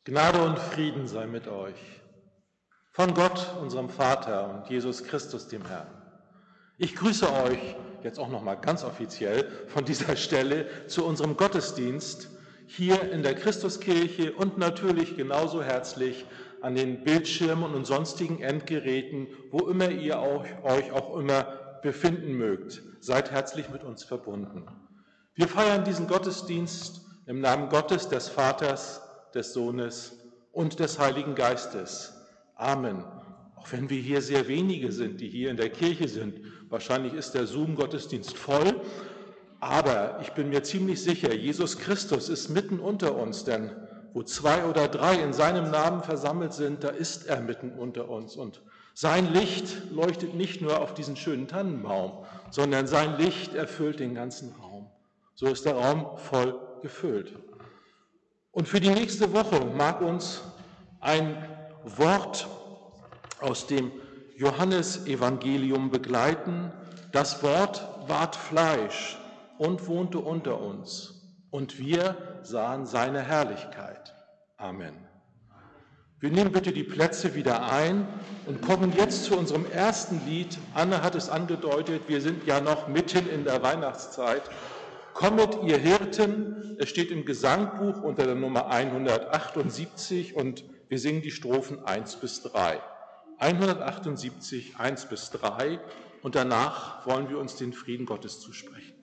Gnade und Frieden sei mit euch, von Gott, unserem Vater und Jesus Christus, dem Herrn. Ich grüße euch jetzt auch nochmal ganz offiziell von dieser Stelle zu unserem Gottesdienst hier in der Christuskirche und natürlich genauso herzlich an den Bildschirmen und sonstigen Endgeräten, wo immer ihr euch auch immer befinden mögt. Seid herzlich mit uns verbunden. Wir feiern diesen Gottesdienst im Namen Gottes, des Vaters, des Sohnes und des Heiligen Geistes. Amen. Auch wenn wir hier sehr wenige sind, die hier in der Kirche sind. Wahrscheinlich ist der Zoom-Gottesdienst voll, aber ich bin mir ziemlich sicher, Jesus Christus ist mitten unter uns, denn wo 2 oder 3 in seinem Namen versammelt sind, da ist er mitten unter uns. Und sein Licht leuchtet nicht nur auf diesen schönen Tannenbaum, sondern sein Licht erfüllt den ganzen Raum. So ist der Raum voll gefüllt. Und für die nächste Woche mag uns ein Wort aus dem Johannesevangelium begleiten. Das Wort ward Fleisch und wohnte unter uns, und wir sahen seine Herrlichkeit. Amen. Wir nehmen bitte die Plätze wieder ein und kommen jetzt zu unserem ersten Lied. Anne hat es angedeutet, wir sind ja noch mitten in der Weihnachtszeit. Kommet, ihr Hirten, es steht im Gesangbuch unter der Nummer 178 und wir singen die Strophen 1 bis 3. 178, 1 bis 3 und danach wollen wir uns den Frieden Gottes zusprechen.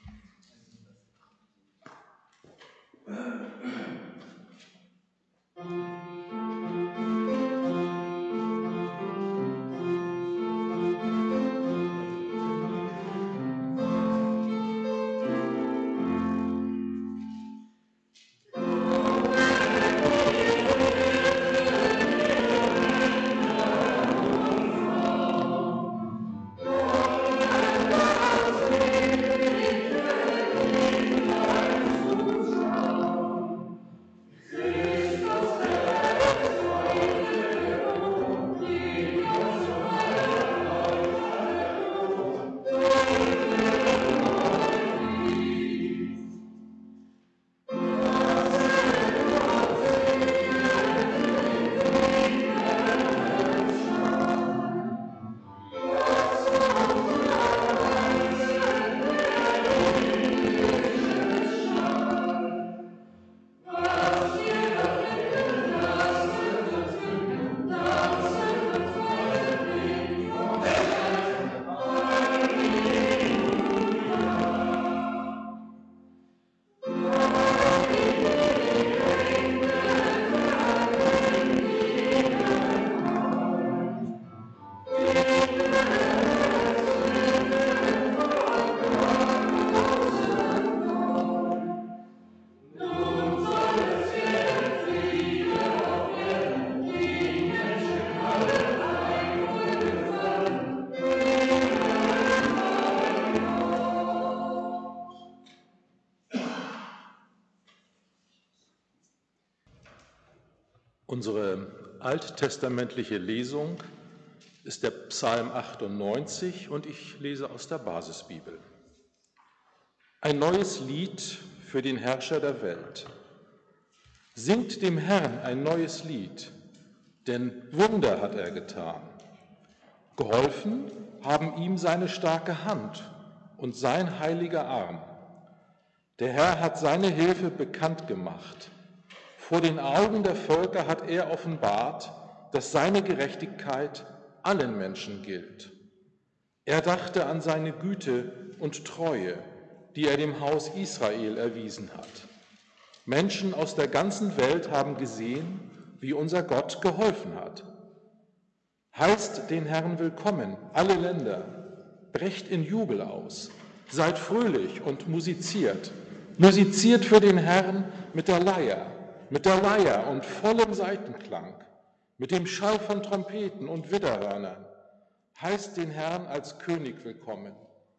Unsere alttestamentliche Lesung ist der Psalm 98 und ich lese aus der Basisbibel. Ein neues Lied für den Herrscher der Welt. Singt dem Herrn ein neues Lied, denn Wunder hat er getan. Geholfen haben ihm seine starke Hand und sein heiliger Arm. Der Herr hat seine Hilfe bekannt gemacht. Vor den Augen der Völker hat er offenbart, dass seine Gerechtigkeit allen Menschen gilt. Er dachte an seine Güte und Treue, die er dem Haus Israel erwiesen hat. Menschen aus der ganzen Welt haben gesehen, wie unser Gott geholfen hat. Heißt den Herrn willkommen, alle Länder, brecht in Jubel aus, seid fröhlich und musiziert. Musiziert für den Herrn mit der Leier und vollem Saitenklang, mit dem Schall von Trompeten und Widderhörnern. Heißt den Herrn als König willkommen.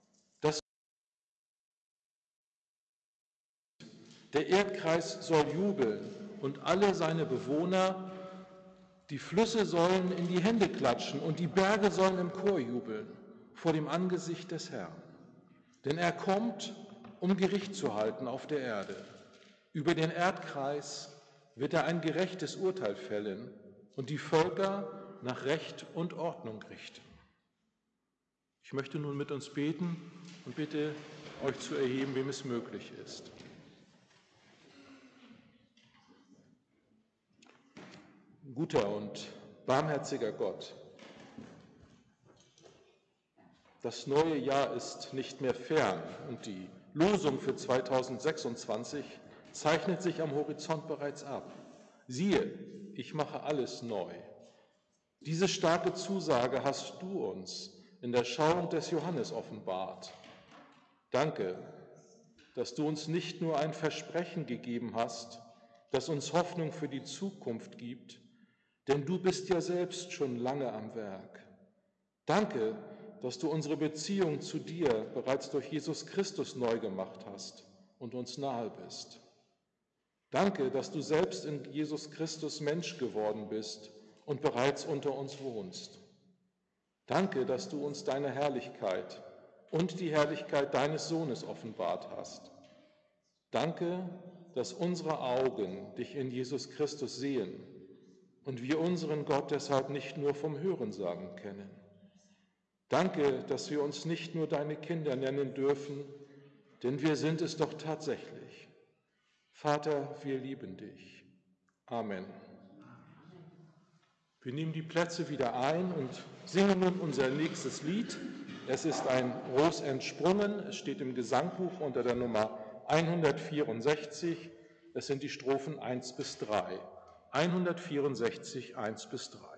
Der Erdkreis soll jubeln und alle seine Bewohner, die Flüsse sollen in die Hände klatschen und die Berge sollen im Chor jubeln vor dem Angesicht des Herrn. Denn er kommt, um Gericht zu halten auf der Erde, über den Erdkreis wird er ein gerechtes Urteil fällen und die Völker nach Recht und Ordnung richten. Ich möchte nun mit uns beten und bitte euch zu erheben, wem es möglich ist. Guter und barmherziger Gott, das neue Jahr ist nicht mehr fern und die Losung für 2026 zeichnet sich am Horizont bereits ab. Siehe, ich mache alles neu. Diese starke Zusage hast du uns in der Schauung des Johannes offenbart. Danke, dass du uns nicht nur ein Versprechen gegeben hast, das uns Hoffnung für die Zukunft gibt, denn du bist ja selbst schon lange am Werk. Danke, dass du unsere Beziehung zu dir bereits durch Jesus Christus neu gemacht hast und uns nahe bist. Danke, dass du selbst in Jesus Christus Mensch geworden bist und bereits unter uns wohnst. Danke, dass du uns deine Herrlichkeit und die Herrlichkeit deines Sohnes offenbart hast. Danke, dass unsere Augen dich in Jesus Christus sehen und wir unseren Gott deshalb nicht nur vom Hörensagen kennen. Danke, dass wir uns nicht nur deine Kinder nennen dürfen, denn wir sind es doch tatsächlich. Vater, wir lieben dich. Amen. Wir nehmen die Plätze wieder ein und singen nun unser nächstes Lied. Es ist ein Ros entsprungen. Es steht im Gesangbuch unter der Nummer 164. Es sind die Strophen 1 bis 3. 164, 1 bis 3.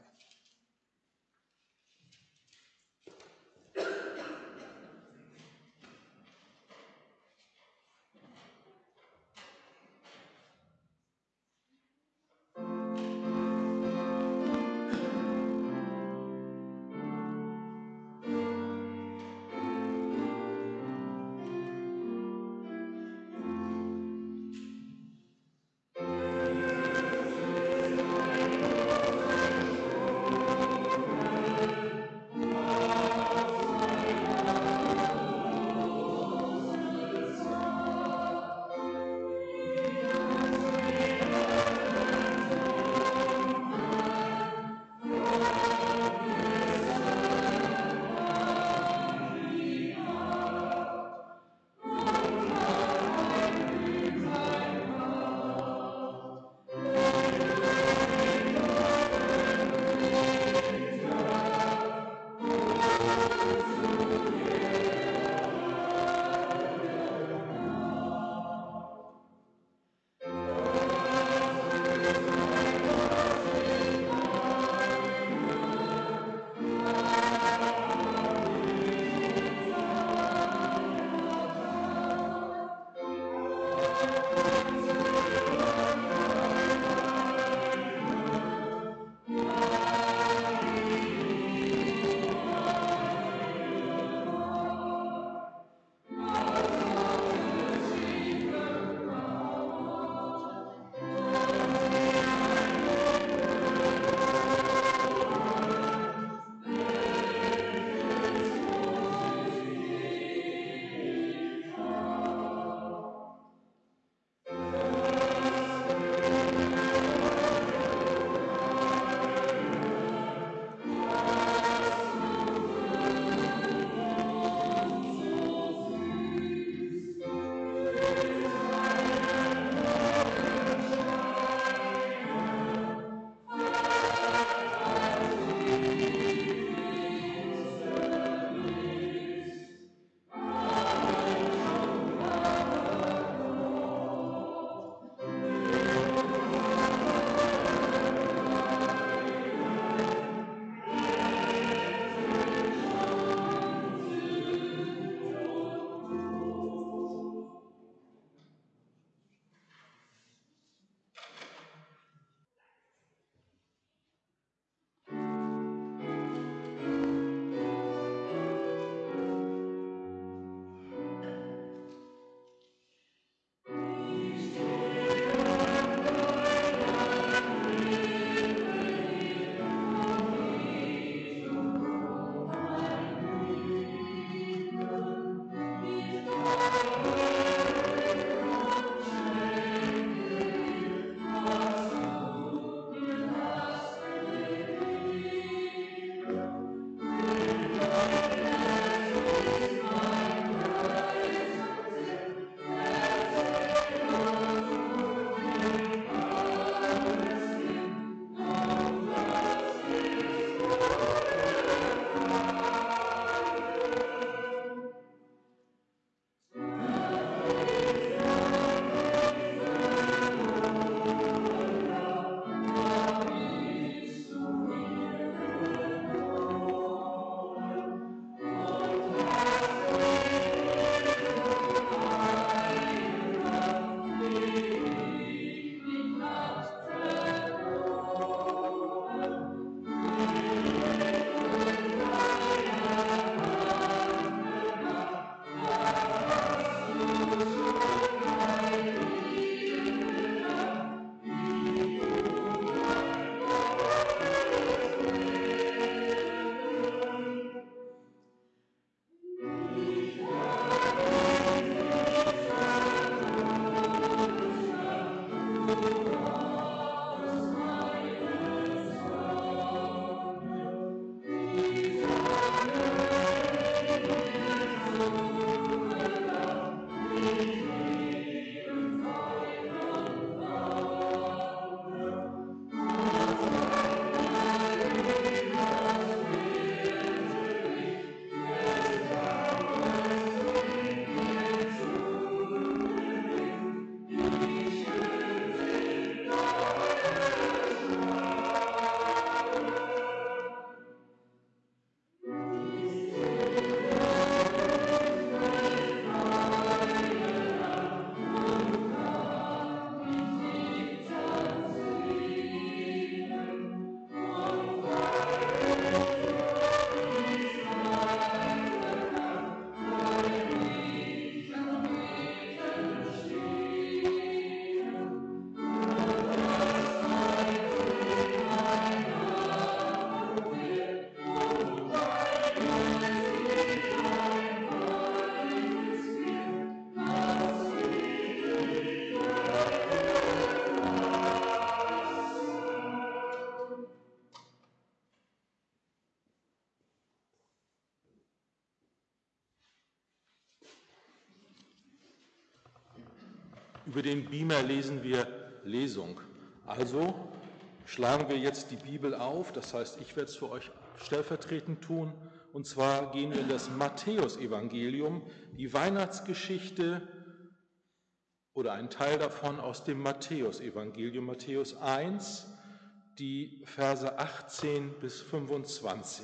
Über den Beamer lesen wir Lesung. Also schlagen wir jetzt die Bibel auf, das heißt, ich werde es für euch stellvertretend tun. Und zwar gehen wir in das Matthäusevangelium, die Weihnachtsgeschichte oder ein Teil davon aus dem Matthäusevangelium, Matthäus 1, die Verse 18 bis 25.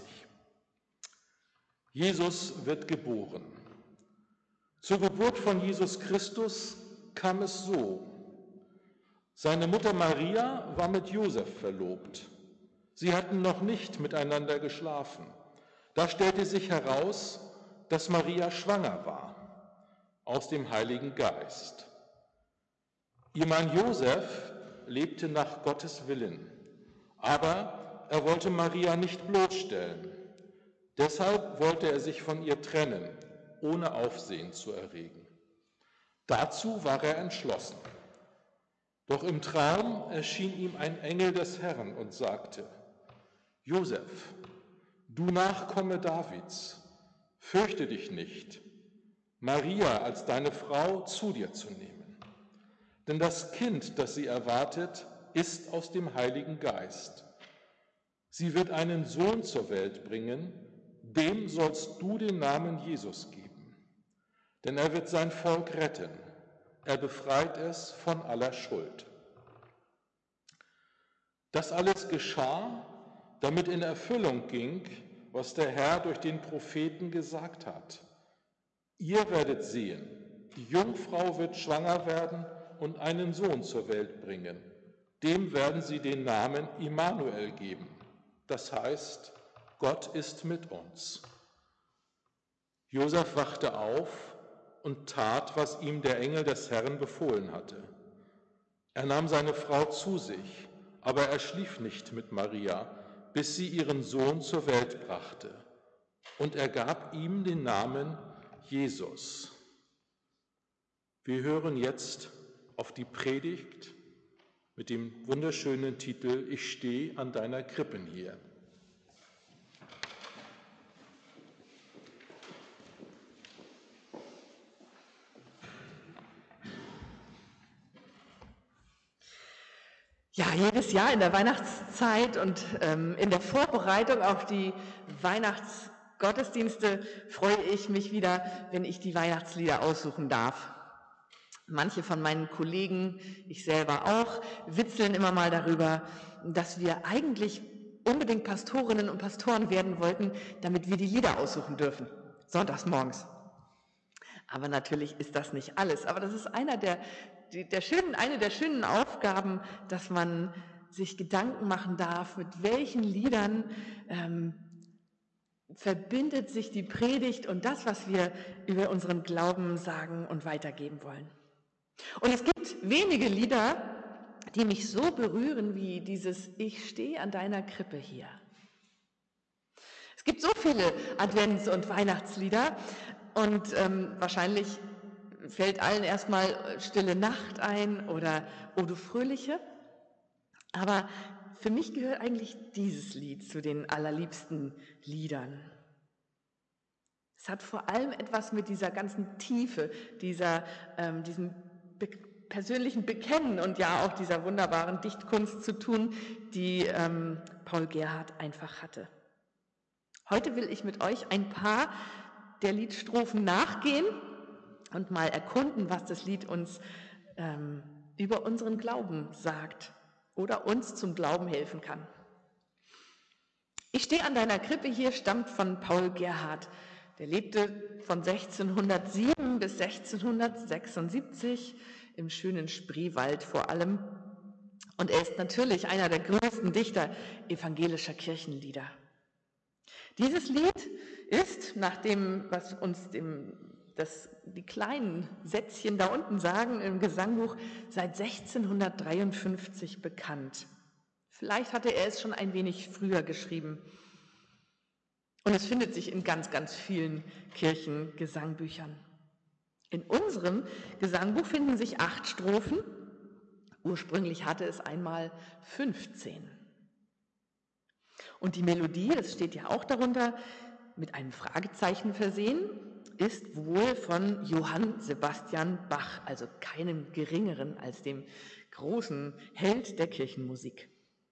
Jesus wird geboren. Zur Geburt von Jesus Christus kam es so: Seine Mutter Maria war mit Josef verlobt. Sie hatten noch nicht miteinander geschlafen. Da stellte sich heraus, dass Maria schwanger war aus dem Heiligen Geist. Ihr Mann Josef lebte nach Gottes Willen, aber er wollte Maria nicht bloßstellen. Deshalb wollte er sich von ihr trennen, ohne Aufsehen zu erregen. Dazu war er entschlossen. Doch im Traum erschien ihm ein Engel des Herrn und sagte: Josef, du Nachkomme Davids, fürchte dich nicht, Maria als deine Frau zu dir zu nehmen. Denn das Kind, das sie erwartet, ist aus dem Heiligen Geist. Sie wird einen Sohn zur Welt bringen, dem sollst du den Namen Jesus geben. Denn er wird sein Volk retten. Er befreit es von aller Schuld. Das alles geschah, damit in Erfüllung ging, was der Herr durch den Propheten gesagt hat. Ihr werdet sehen, die Jungfrau wird schwanger werden und einen Sohn zur Welt bringen. Dem werden sie den Namen Immanuel geben. Das heißt, Gott ist mit uns. Josef wachte auf und tat, was ihm der Engel des Herrn befohlen hatte. Er nahm seine Frau zu sich, aber er schlief nicht mit Maria, bis sie ihren Sohn zur Welt brachte. Und er gab ihm den Namen Jesus. Wir hören jetzt auf die Predigt mit dem wunderschönen Titel Ich stehe an deiner Krippen hier. Ja, jedes Jahr in der Weihnachtszeit und in der Vorbereitung auf die Weihnachtsgottesdienste freue ich mich wieder, wenn ich die Weihnachtslieder aussuchen darf. Manche von meinen Kollegen, ich selber auch, witzeln immer mal darüber, dass wir eigentlich unbedingt Pastorinnen und Pastoren werden wollten, damit wir die Lieder aussuchen dürfen, sonntags morgens. Aber natürlich ist das nicht alles. Aber das ist eine der schönen Aufgaben, dass man sich Gedanken machen darf, mit welchen Liedern verbindet sich die Predigt und das, was wir über unseren Glauben sagen und weitergeben wollen. Und es gibt wenige Lieder, die mich so berühren wie dieses Ich stehe an deiner Krippe hier. Es gibt so viele Advents- und Weihnachtslieder und wahrscheinlich fällt allen erstmal Stille Nacht ein oder O du Fröhliche. Aber für mich gehört eigentlich dieses Lied zu den allerliebsten Liedern. Es hat vor allem etwas mit dieser ganzen Tiefe, diesem persönlichen Bekennen und ja auch dieser wunderbaren Dichtkunst zu tun, die Paul Gerhardt einfach hatte. Heute will ich mit euch ein paar der Liedstrophen nachgehen und mal erkunden, was das Lied uns über unseren Glauben sagt oder uns zum Glauben helfen kann. Ich stehe an deiner Krippe hier stammt von Paul Gerhardt. Der lebte von 1607 bis 1676 im schönen Spreewald vor allem. Und er ist natürlich einer der größten Dichter evangelischer Kirchenlieder. Dieses Lied ist, nach dem, was uns die kleinen Sätzchen da unten sagen im Gesangbuch, seit 1653 bekannt. Vielleicht hatte er es schon ein wenig früher geschrieben. Und es findet sich in ganz, ganz vielen Kirchengesangbüchern. In unserem Gesangbuch finden sich 8 Strophen. Ursprünglich hatte es einmal 15. Und die Melodie, das steht ja auch darunter, mit einem Fragezeichen versehen, ist wohl von Johann Sebastian Bach, also keinem geringeren als dem großen Held der Kirchenmusik.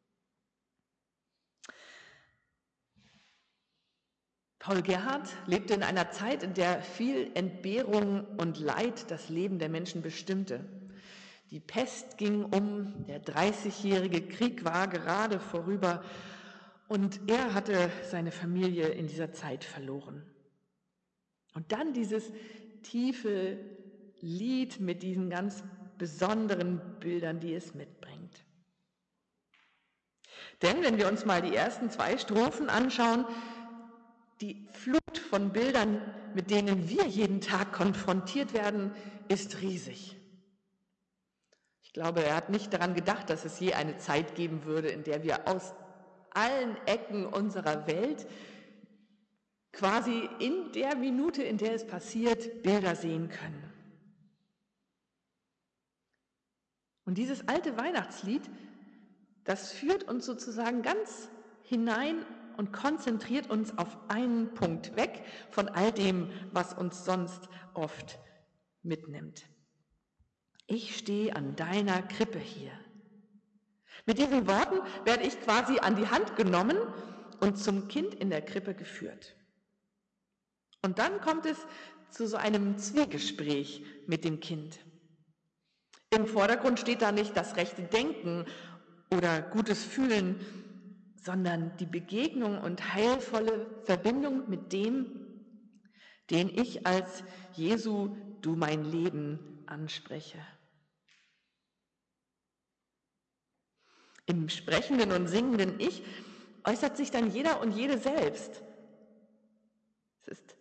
Paul Gerhardt lebte in einer Zeit, in der viel Entbehrung und Leid das Leben der Menschen bestimmte. Die Pest ging um, der 30-jährige Krieg war gerade vorüber und er hatte seine Familie in dieser Zeit verloren. Und dann dieses tiefe Lied mit diesen ganz besonderen Bildern, die es mitbringt. Denn wenn wir uns mal die ersten 2 Strophen anschauen, die Flut von Bildern, mit denen wir jeden Tag konfrontiert werden, ist riesig. Ich glaube, er hat nicht daran gedacht, dass es je eine Zeit geben würde, in der wir aus allen Ecken unserer Welt quasi in der Minute, in der es passiert, Bilder sehen können. Und dieses alte Weihnachtslied, das führt uns sozusagen ganz hinein und konzentriert uns auf einen Punkt weg von all dem, was uns sonst oft mitnimmt. Ich stehe an deiner Krippe hier. Mit diesen Worten werde ich quasi an die Hand genommen und zum Kind in der Krippe geführt. Und dann kommt es zu so einem Zwiegespräch mit dem Kind. Im Vordergrund steht da nicht das rechte Denken oder gutes Fühlen, sondern die Begegnung und heilvolle Verbindung mit dem, den ich als Jesu, du mein Leben anspreche. Im sprechenden und singenden Ich äußert sich dann jeder und jede selbst. Es ist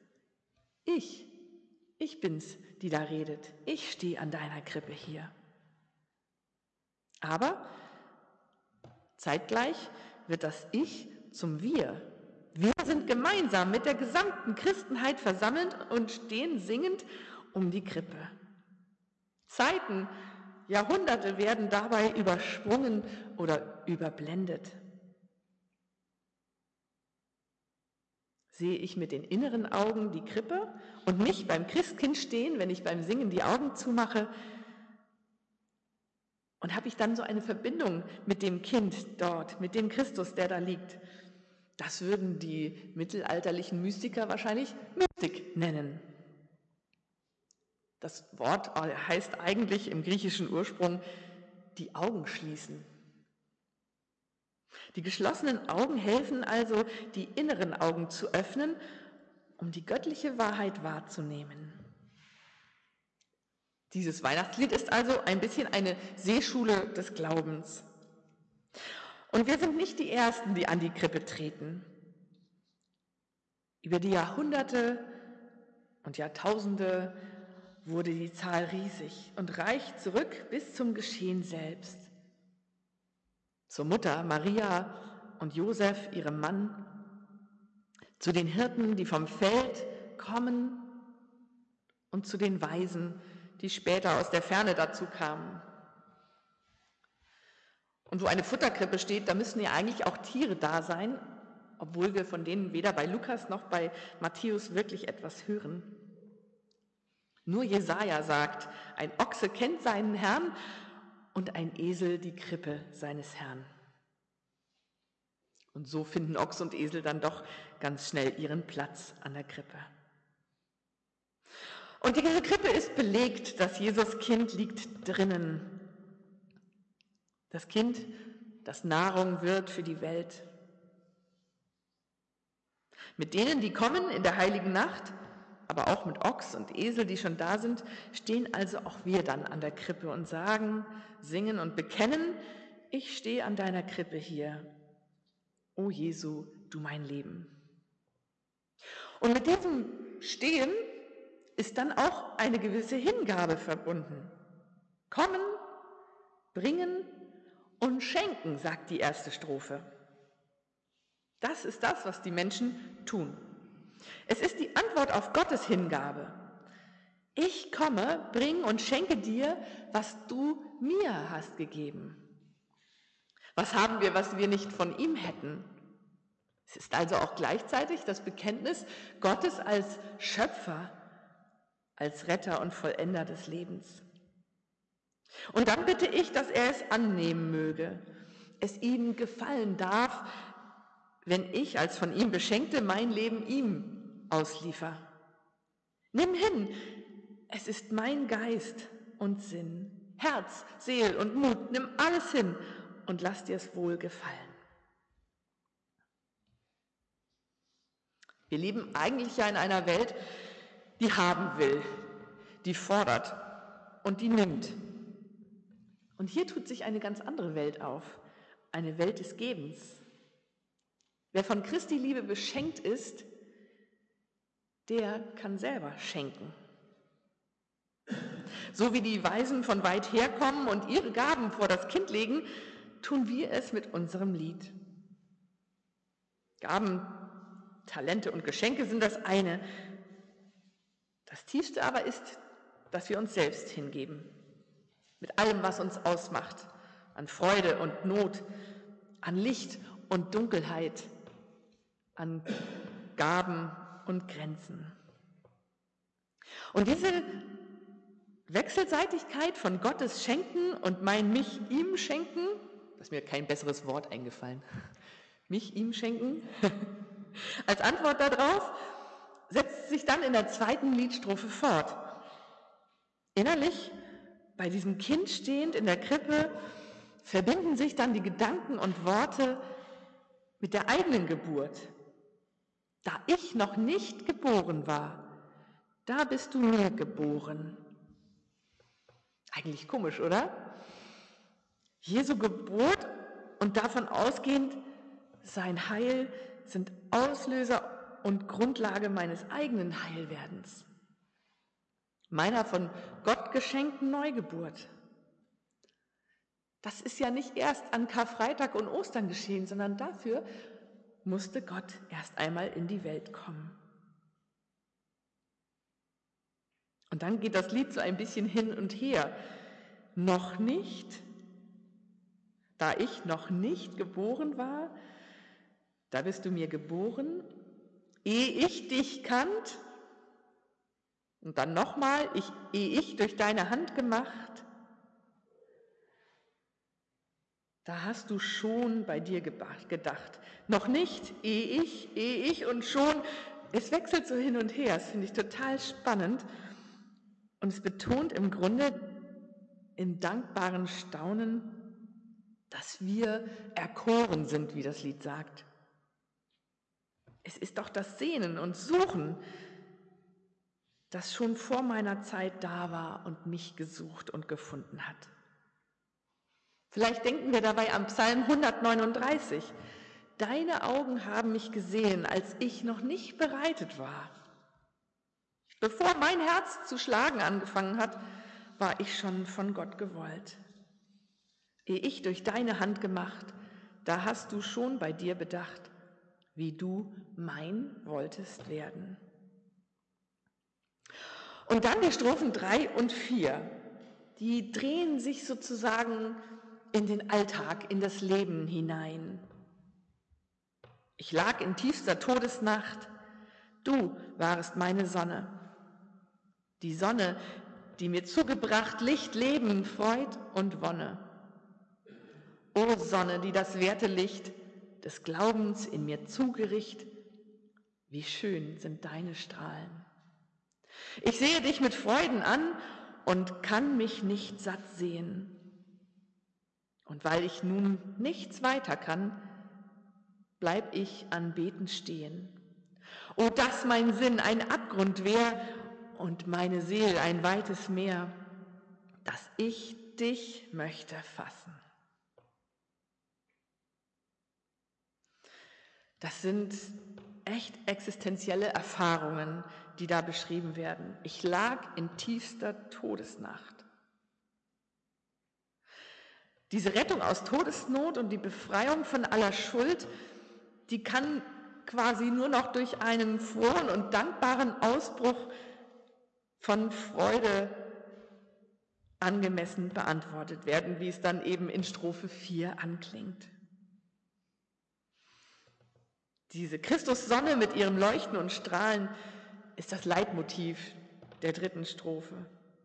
ich bin's, die da redet. Ich stehe an deiner Krippe hier. Aber zeitgleich wird das Ich zum Wir. Wir sind gemeinsam mit der gesamten Christenheit versammelt und stehen singend um die Krippe. Zeiten, Jahrhunderte werden dabei übersprungen oder überblendet. Sehe ich mit den inneren Augen die Krippe und mich beim Christkind stehen, wenn ich beim Singen die Augen zumache? Und habe ich dann so eine Verbindung mit dem Kind dort, mit dem Christus, der da liegt? Das würden die mittelalterlichen Mystiker wahrscheinlich Mystik nennen. Das Wort heißt eigentlich im griechischen Ursprung die Augen schließen. Die geschlossenen Augen helfen also, die inneren Augen zu öffnen, um die göttliche Wahrheit wahrzunehmen. Dieses Weihnachtslied ist also ein bisschen eine Seeschule des Glaubens. Und wir sind nicht die Ersten, die an die Krippe treten. Über die Jahrhunderte und Jahrtausende wurde die Zahl riesig und reicht zurück bis zum Geschehen selbst. Zur Mutter Maria und Josef, ihrem Mann, zu den Hirten, die vom Feld kommen und zu den Weisen, die später aus der Ferne dazu kamen. Und wo eine Futterkrippe steht, da müssen ja eigentlich auch Tiere da sein, obwohl wir von denen weder bei Lukas noch bei Matthäus wirklich etwas hören. Nur Jesaja sagt, ein Ochse kennt seinen Herrn und ein Esel die Krippe seines Herrn. Und so finden Ochs und Esel dann doch ganz schnell ihren Platz an der Krippe. Und diese Krippe ist belegt, das Jesuskind liegt drinnen. Das Kind, das Nahrung wird für die Welt. Mit denen, die kommen in der heiligen Nacht, aber auch mit Ochs und Esel, die schon da sind, stehen also auch wir dann an der Krippe und sagen, singen und bekennen, ich stehe an deiner Krippe hier. O Jesu, du mein Leben. Und mit diesem Stehen ist dann auch eine gewisse Hingabe verbunden. Kommen, bringen und schenken, sagt die erste Strophe. Das ist das, was die Menschen tun. Es ist die Antwort auf Gottes Hingabe. Ich komme, bring und schenke dir, was du mir hast gegeben. Was haben wir, was wir nicht von ihm hätten? Es ist also auch gleichzeitig das Bekenntnis Gottes als Schöpfer, als Retter und Vollender des Lebens. Und dann bitte ich, dass er es annehmen möge, es ihm gefallen darf, wenn ich als von ihm Beschenkte mein Leben ihm ausliefer. Nimm hin, es ist mein Geist und Sinn, Herz, Seel und Mut, nimm alles hin und lass dir es wohl gefallen. Wir leben eigentlich ja in einer Welt, die haben will, die fordert und die nimmt. Und hier tut sich eine ganz andere Welt auf, eine Welt des Gebens. Wer von Christi Liebe beschenkt ist, der kann selber schenken. So wie die Weisen von weit her kommen und ihre Gaben vor das Kind legen, tun wir es mit unserem Lied. Gaben, Talente und Geschenke sind das eine. Das Tiefste aber ist, dass wir uns selbst hingeben. Mit allem, was uns ausmacht. An Freude und Not, an Licht und Dunkelheit, an Gaben und Grenzen. Und diese Wechselseitigkeit von Gottes Schenken und mein mich ihm schenken, da ist mir kein besseres Wort eingefallen, mich ihm schenken, als Antwort darauf setzt sich dann in der zweiten Liedstrophe fort. Innerlich, bei diesem Kind stehend in der Krippe, verbinden sich dann die Gedanken und Worte mit der eigenen Geburt. Da ich noch nicht geboren war, da bist du mir geboren. Eigentlich komisch, oder? Jesu Geburt und davon ausgehend sein Heil sind Auslöser und Grundlage meines eigenen Heilwerdens, meiner von Gott geschenkten Neugeburt. Das ist ja nicht erst an Karfreitag und Ostern geschehen, sondern dafür musste Gott erst einmal in die Welt kommen. Und dann geht das Lied so ein bisschen hin und her. Noch nicht, da ich noch nicht geboren war, da bist du mir geboren, ehe ich dich kannt. Und dann nochmal, ehe ich durch deine Hand gemacht, da hast du schon bei dir gedacht. Noch nicht, ehe ich und schon. Es wechselt so hin und her, das finde ich total spannend. Und es betont im Grunde in dankbaren Staunen, dass wir erkoren sind, wie das Lied sagt. Es ist doch das Sehnen und Suchen, das schon vor meiner Zeit da war und mich gesucht und gefunden hat. Vielleicht denken wir dabei am Psalm 139. Deine Augen haben mich gesehen, als ich noch nicht bereitet war. Bevor mein Herz zu schlagen angefangen hat, war ich schon von Gott gewollt. Ehe ich durch deine Hand gemacht, da hast du schon bei dir bedacht, wie du mein wolltest werden. Und dann die Strophen 3 und 4, die drehen sich sozusagen in den Alltag, in das Leben hinein. Ich lag in tiefster Todesnacht, du warest meine Sonne. Die Sonne, die mir zugebracht Licht, Leben, Freud und Wonne. O Sonne, die das werte Licht des Glaubens in mir zugericht, wie schön sind deine Strahlen. Ich sehe dich mit Freuden an und kann mich nicht satt sehen. Und weil ich nun nichts weiter kann, bleib ich anbetend stehen. O, dass mein Sinn ein Abgrund wär und meine Seele ein weites Meer, dass ich dich möchte fassen. Das sind echt existenzielle Erfahrungen, die da beschrieben werden. Ich lag in tiefster Todesnacht. Diese Rettung aus Todesnot und die Befreiung von aller Schuld, die kann quasi nur noch durch einen frohen und dankbaren Ausbruch von Freude angemessen beantwortet werden, wie es dann eben in Strophe 4 anklingt. Diese Christussonne mit ihrem Leuchten und Strahlen ist das Leitmotiv der 3. Strophe.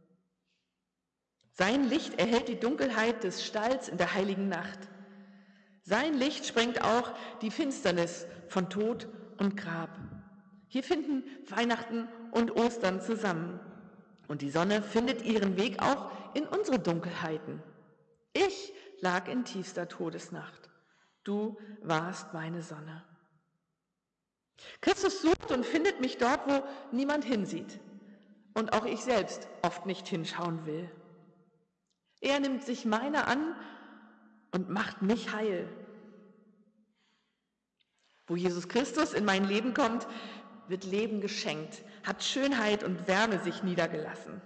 Sein Licht erhellt die Dunkelheit des Stalls in der heiligen Nacht. Sein Licht sprengt auch die Finsternis von Tod und Grab. Hier finden Weihnachten und Ostern zusammen. Und die Sonne findet ihren Weg auch in unsere Dunkelheiten. Ich lag in tiefster Todesnacht. Du warst meine Sonne. Christus sucht und findet mich dort, wo niemand hinsieht und auch ich selbst oft nicht hinschauen will. Er nimmt sich meiner an und macht mich heil. Wo Jesus Christus in mein Leben kommt, wird Leben geschenkt, hat Schönheit und Wärme sich niedergelassen.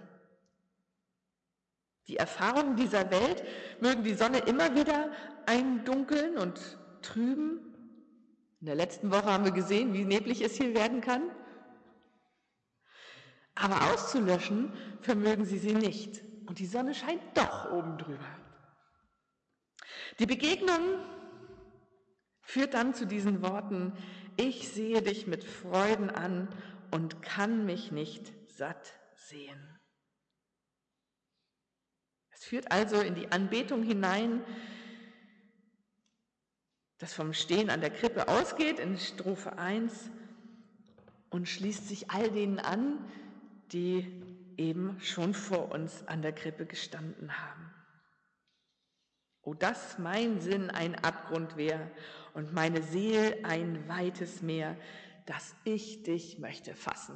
Die Erfahrungen dieser Welt mögen die Sonne immer wieder eindunkeln und trüben. In der letzten Woche haben wir gesehen, wie neblig es hier werden kann. Aber auszulöschen vermögen sie nicht. Und die Sonne scheint doch oben drüber. Die Begegnung führt dann zu diesen Worten: Ich sehe dich mit Freuden an und kann mich nicht satt sehen. Es führt also in die Anbetung hinein, das vom Stehen an der Krippe ausgeht in Strophe 1 und schließt sich all denen an, die eben schon vor uns an der Krippe gestanden haben. O, dass mein Sinn ein Abgrund wär und meine Seele ein weites Meer, dass ich dich möchte fassen.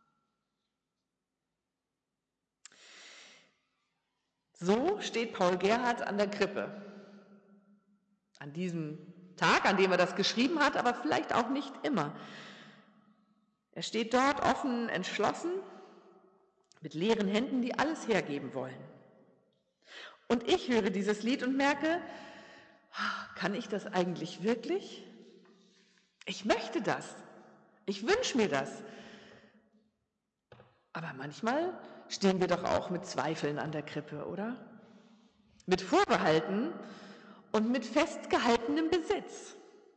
So steht Paul Gerhardt an der Krippe. An diesem Tag, an dem er das geschrieben hat, aber vielleicht auch nicht immer. Er steht dort offen, entschlossen, mit leeren Händen, die alles hergeben wollen. Und ich höre dieses Lied und merke, kann ich das eigentlich wirklich? Ich möchte das. Ich wünsche mir das. Aber manchmal stehen wir doch auch mit Zweifeln an der Krippe, oder? Mit Vorbehalten und mit festgehaltenem Besitz.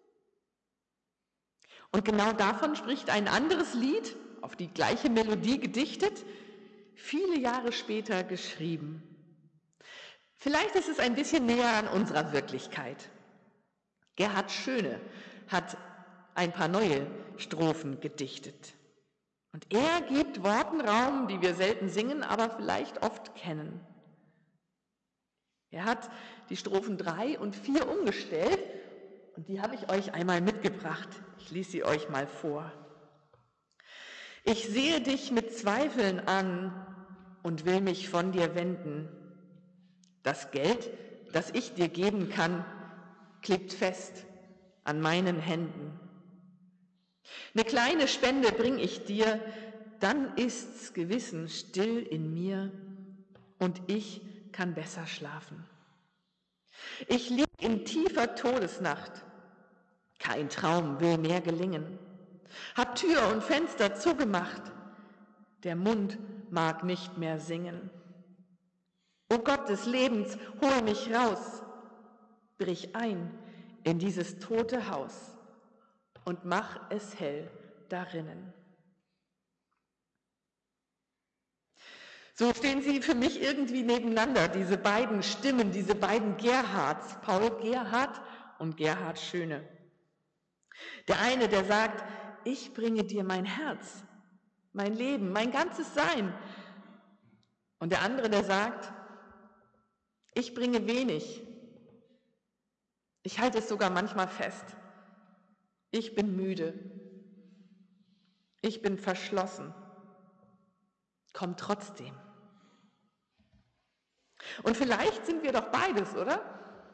Und genau davon spricht ein anderes Lied, auf die gleiche Melodie gedichtet, viele Jahre später geschrieben. Vielleicht ist es ein bisschen näher an unserer Wirklichkeit. Gerhard Schöne hat ein paar neue Strophen gedichtet. Und er gibt Worten Raum, die wir selten singen, aber vielleicht oft kennen. Er hat die Strophen 3 und 4 umgestellt und die habe ich euch einmal mitgebracht. Ich lese sie euch mal vor. Ich sehe dich mit Zweifeln an und will mich von dir wenden. Das Geld, das ich dir geben kann, klebt fest an meinen Händen. Eine kleine Spende bring ich dir, dann ist's gewissen still in mir und ich kann besser schlafen. Ich lieg in tiefer Todesnacht, kein Traum will mehr gelingen. Hab Tür und Fenster zugemacht, der Mund mag nicht mehr singen. O Gott des Lebens, hol mich raus, brich ein in dieses tote Haus und mach es hell darinnen. So stehen sie für mich irgendwie nebeneinander, diese beiden Stimmen, diese beiden Gerhards, Paul Gerhard und Gerhard Schöne. Der eine, der sagt, ich bringe dir mein Herz, mein Leben, mein ganzes Sein. Und der andere, der sagt, ich bringe wenig. Ich halte es sogar manchmal fest. Ich bin müde. Ich bin verschlossen. Komm trotzdem. Und vielleicht sind wir doch beides, oder?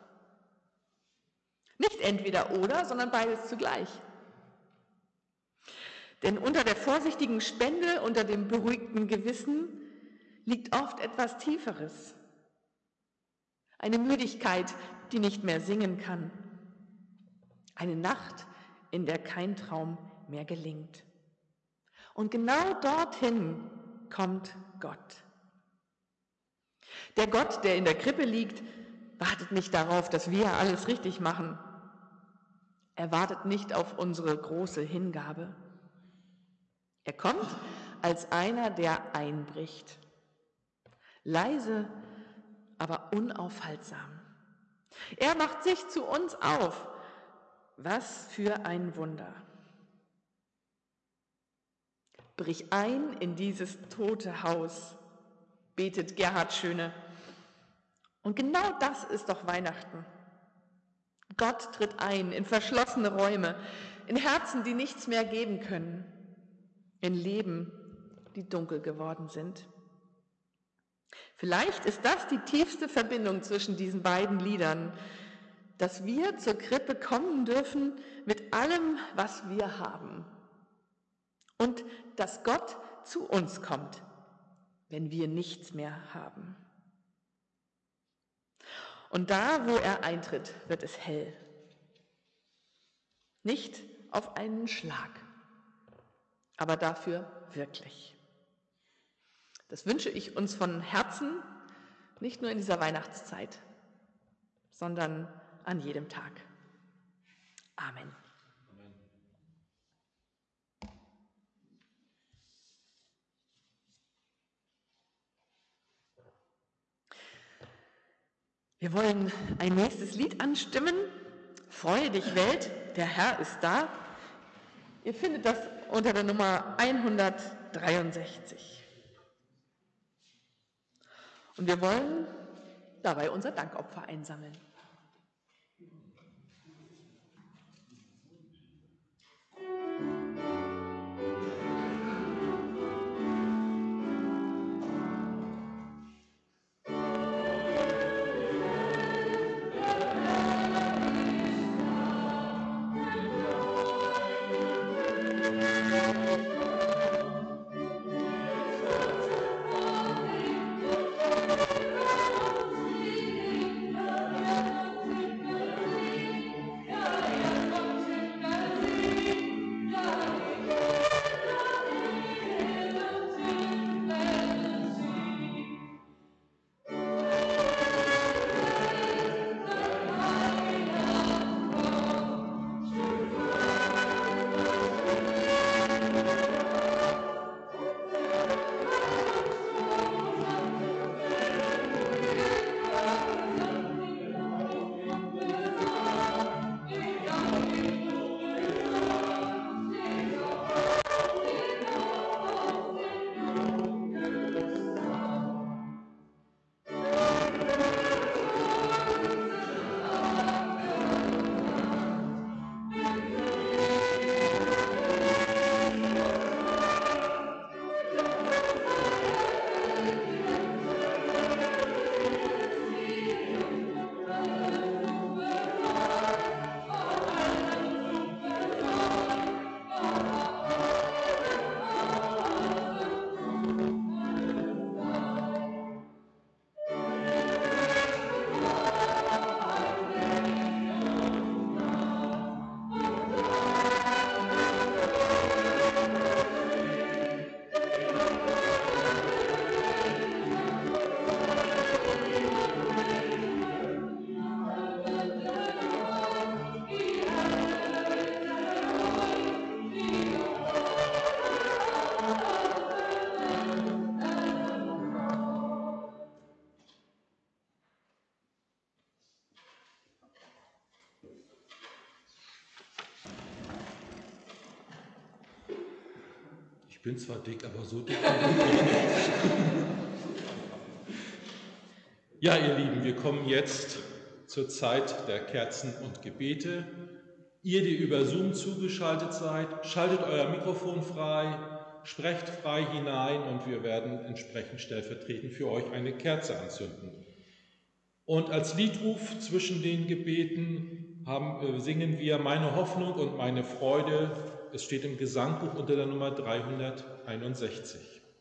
Nicht entweder oder, sondern beides zugleich. Denn unter der vorsichtigen Spende, unter dem beruhigten Gewissen liegt oft etwas Tieferes. Eine Müdigkeit, die nicht mehr singen kann. Eine Nacht, in der kein Traum mehr gelingt. Und genau dorthin kommt Gott. Der Gott, der in der Krippe liegt, wartet nicht darauf, dass wir alles richtig machen. Er wartet nicht auf unsere große Hingabe. Er kommt als einer, der einbricht. Leise, aber unaufhaltsam. Er macht sich zu uns auf. Was für ein Wunder. Brich ein in dieses tote Haus, betet Gerhard Schöne. Und genau das ist doch Weihnachten. Gott tritt ein in verschlossene Räume, in Herzen, die nichts mehr geben können, in Leben, die dunkel geworden sind. Vielleicht ist das die tiefste Verbindung zwischen diesen beiden Liedern, dass wir zur Krippe kommen dürfen mit allem, was wir haben. Und dass Gott zu uns kommt, wenn wir nichts mehr haben. Und da, wo er eintritt, wird es hell. Nicht auf einen Schlag, aber dafür wirklich. Das wünsche ich uns von Herzen, nicht nur in dieser Weihnachtszeit, sondern an jedem Tag. Amen. Wir wollen ein nächstes Lied anstimmen. Freue dich, Welt, der Herr ist da. Ihr findet das unter der Nummer 163. Und wir wollen dabei unser Dankopfer einsammeln. bin zwar dick, aber so dick bin ich nicht. Ja, ihr Lieben, wir kommen jetzt zur Zeit der Kerzen und Gebete. Ihr, die über Zoom zugeschaltet seid, schaltet euer Mikrofon frei, sprecht frei hinein und wir werden entsprechend stellvertretend für euch eine Kerze anzünden. Und als Liedruf zwischen den Gebeten singen wir Meine Hoffnung und meine Freude. Es steht im Gesangbuch unter der Nummer 361.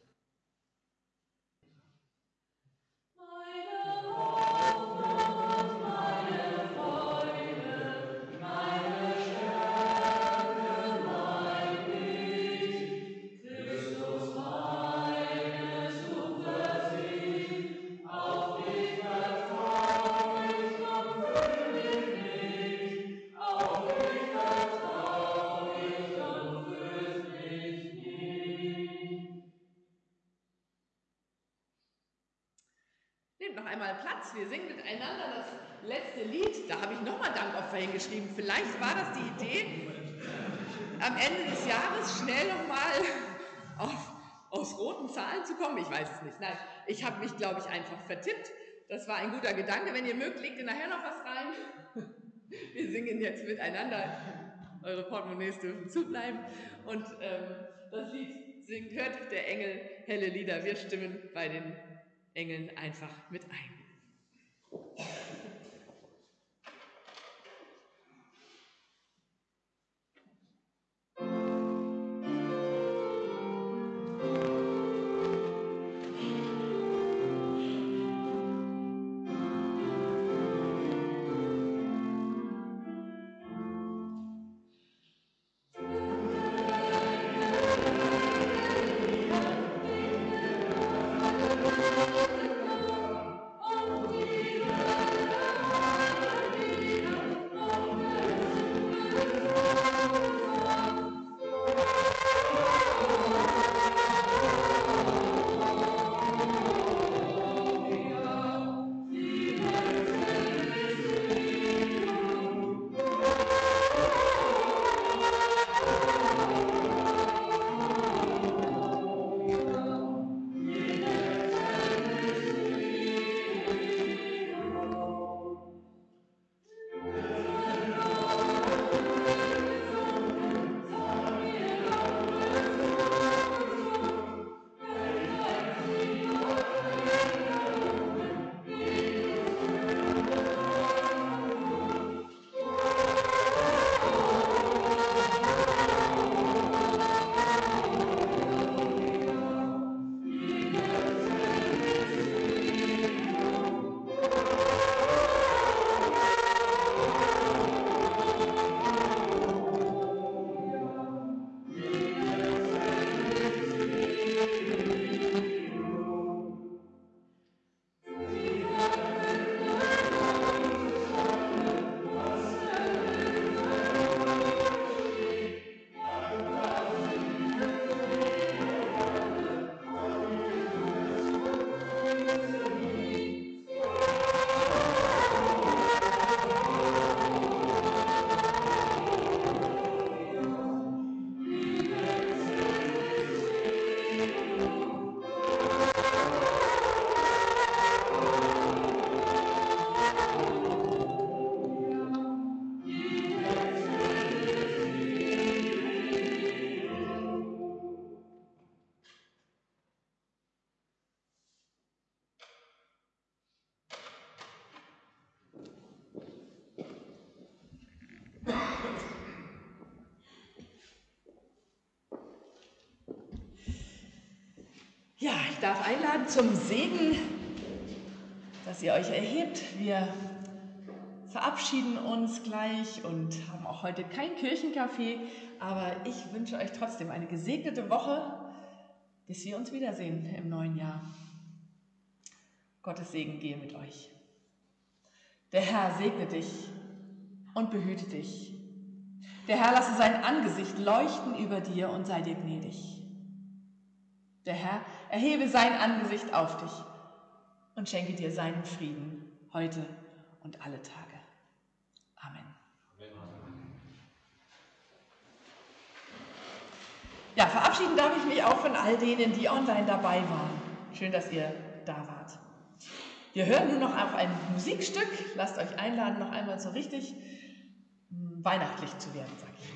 Nehmt noch einmal Platz, wir singen miteinander das letzte Lied. Da habe ich nochmal Dankopfer hingeschrieben. Vielleicht war das die Idee, am Ende des Jahres schnell nochmal aus roten Zahlen zu kommen. Ich weiß es nicht. Nein, ich habe mich, glaube ich, einfach vertippt. Das war ein guter Gedanke. Wenn ihr mögt, legt ihr nachher noch was rein. Wir singen jetzt miteinander. Eure Portemonnaies dürfen zubleiben. Und das Lied hört der Engel helle Lieder. Wir stimmen bei den Engeln einfach mit ein. Ja, ich darf einladen zum Segen, dass ihr euch erhebt. Wir verabschieden uns gleich und haben auch heute kein Kirchencafé, aber ich wünsche euch trotzdem eine gesegnete Woche, bis wir uns wiedersehen im neuen Jahr. Gottes Segen gehe mit euch. Der Herr segne dich und behüte dich. Der Herr lasse sein Angesicht leuchten über dir und sei dir gnädig. Der Herr erhebe sein Angesicht auf dich und schenke dir seinen Frieden heute und alle Tage. Amen. Ja, verabschieden darf ich mich auch von all denen, die online dabei waren. Schön, dass ihr da wart. Wir hören nun noch auf ein Musikstück. Lasst euch einladen, noch einmal so richtig weihnachtlich zu werden, sag ich mal.